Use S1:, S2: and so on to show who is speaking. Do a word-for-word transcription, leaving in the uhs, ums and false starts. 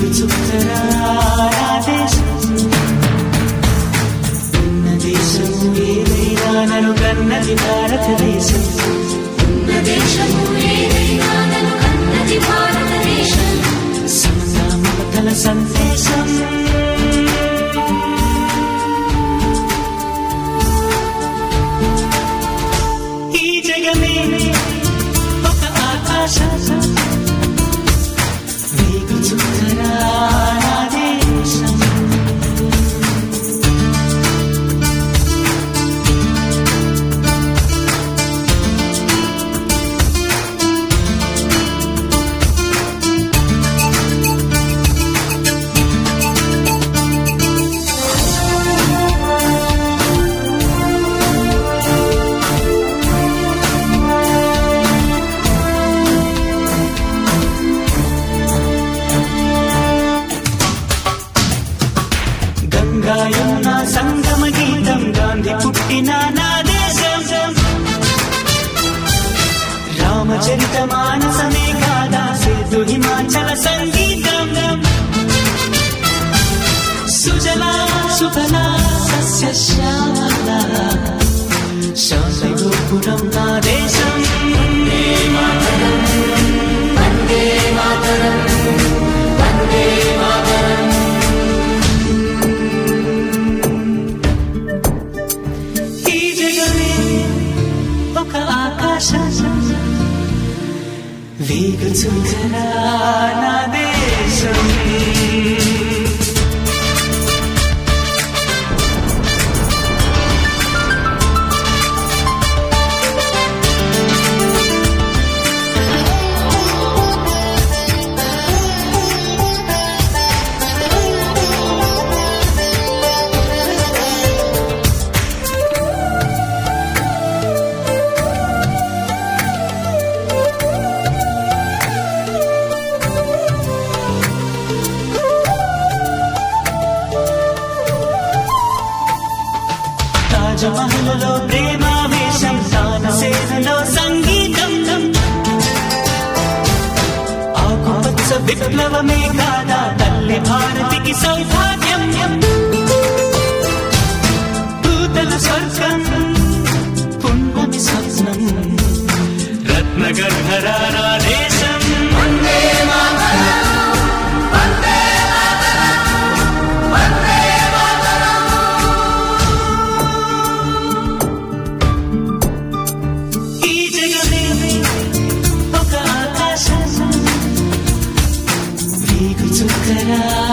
S1: వీగు చుక్కరా నా దేశం ఉన్న దేశము ఏదైనా నన్ను కన్నది భారతదేశం
S2: ఉన్న దేశము ఏదైనా నన్ను కన్నది భారతదేశం
S1: సమతా మమతల సందేశం ఈ జగమే ఒక ఆకాశం వీగు చుక్కరా నా దేశం గంగాయమున సంగమ గీతం గాంధీ పుట్టిన నా దేశం రామచరిత మానసమే కాదా సేతు హిమాచల సంగీతం సుజలా సుఫలా సస్య శ్యామల శాంతి గోపురం నా దేశం
S2: వందే మాతరం వందే మాతరం
S1: ఈ జగమే ఒక ఆకాశం వీగు చుక్కరా నా దేశం తాజ్మహల్లో ప్రేమావేశం తానసేనలో సంగీతం ఆకుపచ్చ విప్లవమే కాదా తల్లి భారతికి సౌభాగ్యం భూతల స్వర్గం పుణ్యమి స్వప్నం రత్నగర్భరా నా దేశం
S2: వందే మాతరం వందే మాతరం వందే
S1: ఈ జగమే ఒక ఆకాశం వీగు చుక్కరా